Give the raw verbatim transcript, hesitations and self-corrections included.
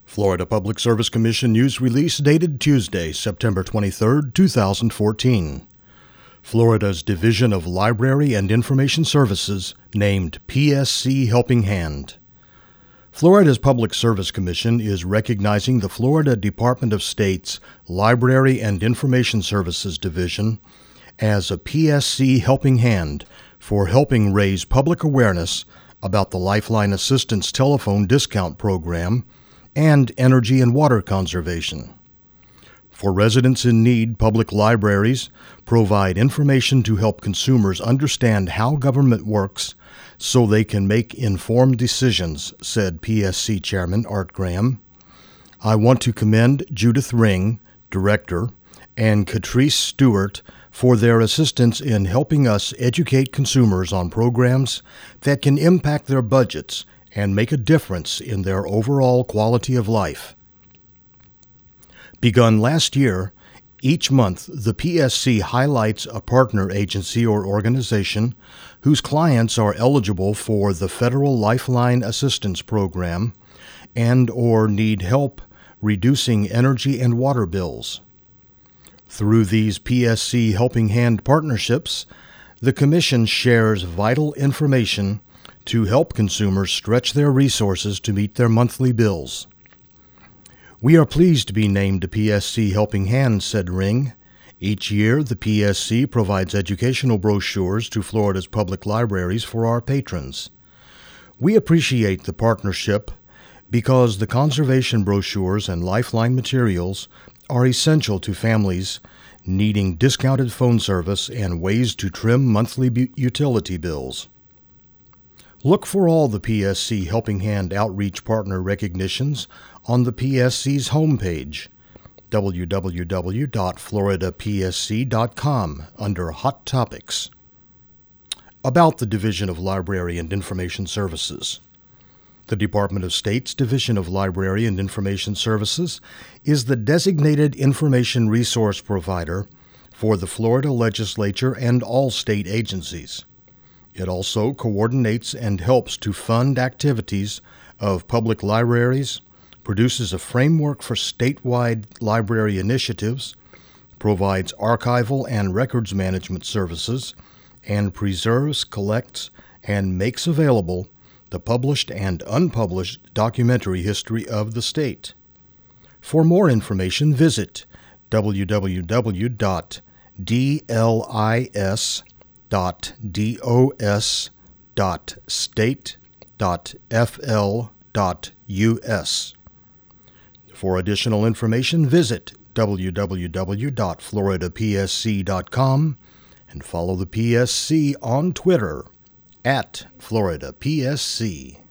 Florida Public Service Commission news release dated Tuesday, September twenty-third, two thousand fourteen. Florida's Division of Library and Information Services named P S C Helping Hand. Florida's Public Service Commission is recognizing the Florida Department of State's Library and Information Services Division as a P S C Helping Hand for helping raise public awareness about the Lifeline Assistance Telephone Discount Program and energy and water conservation. For residents in need, public libraries provide information to help consumers understand how government works so they can make informed decisions, said P S C Chairman Art Graham. I want to commend Judith Ring, Director, and Catrice Stewart for their assistance in helping us educate consumers on programs that can impact their budgets and make a difference in their overall quality of life. Begun last year, each month the P S C highlights a partner agency or organization whose clients are eligible for the Federal Lifeline Assistance Program and or need help reducing energy and water bills. Through these P S C Helping Hand partnerships, the Commission shares vital information to help consumers stretch their resources to meet their monthly bills. We are pleased to be named a P S C Helping Hand, said Ring. Each year, the P S C provides educational brochures to Florida's public libraries for our patrons. We appreciate the partnership because the conservation brochures and Lifeline materials are essential to families needing discounted phone service and ways to trim monthly bu- utility bills. Look for all the P S C Helping Hand outreach partner recognitions on the P S C's homepage, w w w dot florida p s c dot com, under Hot Topics. About the Division of Library and Information Services. The Department of State's Division of Library and Information Services is the designated information resource provider for the Florida Legislature and all state agencies. It also coordinates and helps to fund activities of public libraries, produces a framework for statewide library initiatives, provides archival and records management services, and preserves, collects, and makes available the published and unpublished documentary history of the state. For more information, visit w w w dot d l i s dot dos dot state dot f l dot u s. For additional information, visit w w w dot florida p s c dot com and follow the P S C on Twitter at Florida P S C.